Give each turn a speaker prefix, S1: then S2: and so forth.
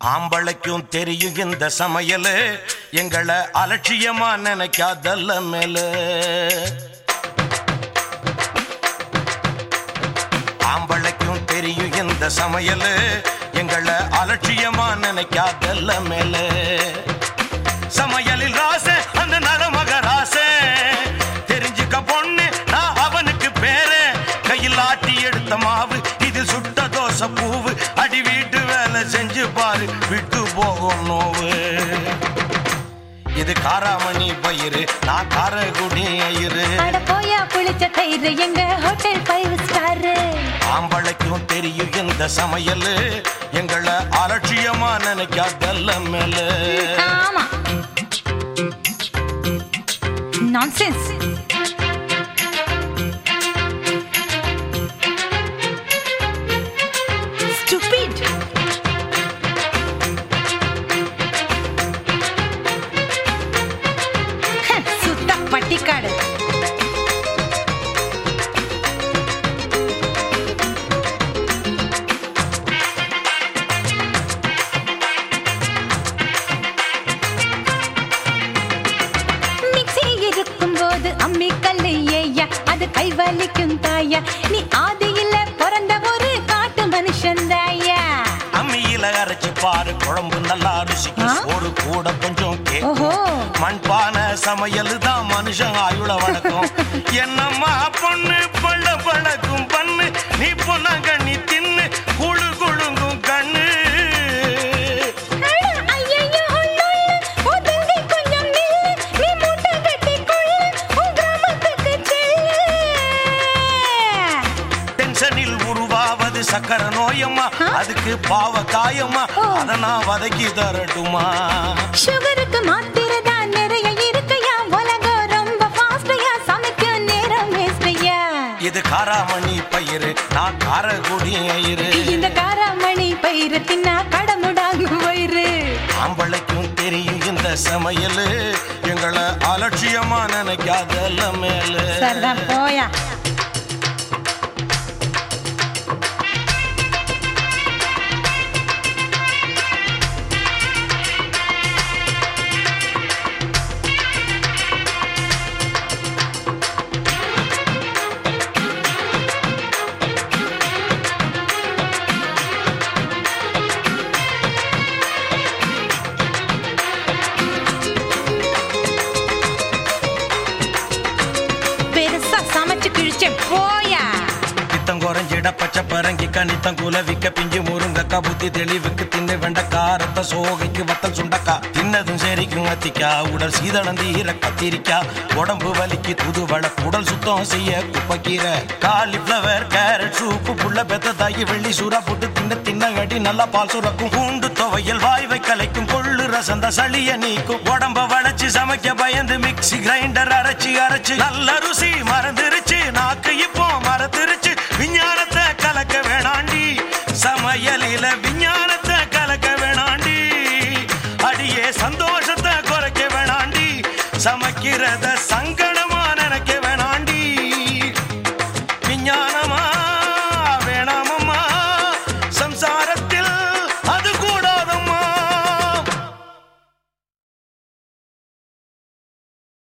S1: ஆம்பளைக்கும் தெரியும் இந்த சமையல் எங்களை அலட்சியமா நினைக்காதல்ல மேல ஆம்பளைக்கும் தெரியும் இந்த சமையல் எங்களை அலட்சியமா நினைக்காதல்ல மேல சமையலில் ராச அந்த நரமக ராச தெரிஞ்சுக்க பொண்ணு நான் அவனுக்கு பேரு கையில் ஆட்டி எடுத்த மாவு இது சுட்ட தோசை பூவு அடி வீட்டு வேலை செஞ்சு பாரு விட்டு போகும் நோவு இது காராமணி பயிறு நான் காரகுடி ஐயரு
S2: போயா புளிச்ச தயிர் எங்க ஹோட்டல் 5 ஸ்டார்
S1: ஆம்பளைக்கும் தெரியும் இந்த சமையல் எங்களை அலட்சியமா நினைக்காதல்ல மேல
S2: ஆமா நான்சென்ஸ் ஸ்டூபிட் சுத்த பட்டிக்காடு அம்மி கல்லு ஏயா அது கைவலிக்கும் தாயா நீ ஆதியில பிறந்த ஒரு காட்டு மனுஷன் தாயா
S1: அம்மியில அரைச்சு பாரு குழம்பு நல்லா ருசிக்கு சோறு கூட கொஞ்சம் கேக்கும் மண்பான சமையல் தான் மனுஷன் ஆயுள வழக்கம் என்னம்மா பொண்ணு பள்ள பழக்கும் பண்ணு நீ பொண்ணாங்க நீ தின்னு குழு குழுங்கும் கண்ணு சக்கர நோயம்மா அதுக்கு பாவ காயம்மா அத நான் வதக்கி தரட்டுமா
S2: சுகருக்கு மாத்திரை தான் நிறைய இருக்குயா உலகம் ரொம்ப ஃபாஸ்ட்யா சமைக்கும் நேரம் வேஸ்ட்யா
S1: இது காராமணி பயிறு நான் காரகுடி ஐயரு
S2: இந்த காராமணி பயிறு தின்னா கடமுடாகும் வயிறு
S1: ஆம்பளைக்கும் தெரியும் இந்த சமையல் எங்களை அலட்சியமா நினைக்காதல்ல மேல
S2: சரிதான் போயா
S1: குறைஞ்சிட பச்சை பரங்கி கணித்தம் குலவிக்க பிஞ்சு முருங்கக்கா புத்தி தெளிவுக்கு தின்னு வெண்டக்காரத்த சோகைக்கு வத்தல் சுண்டக்கா தின்னதும் சரிக்கும் அத்திக்கா உடல் சீதளம் தீர கத்திரிக்கா உடம்பு வலிக்கு துதுவள உடல் சுத்தம் செய்ய குப்பக்கீரை காலிஃப்ளவர் கேரட் சூப்பு புள்ள பெத்த தாகி வெள்ளி சூறா போட்டு தின்ன கடி நல்லா பால் சுரக்கும் பூண்டு துவையல் வாய்வை கலைக்கும் கொள்ளு ரசந்த சளிய நீக்கும் உடம்ப வளைச்சு சமைக்க பயந்து மிக்சி கிரைண்டர் அரைச்சு நல்ல ருசி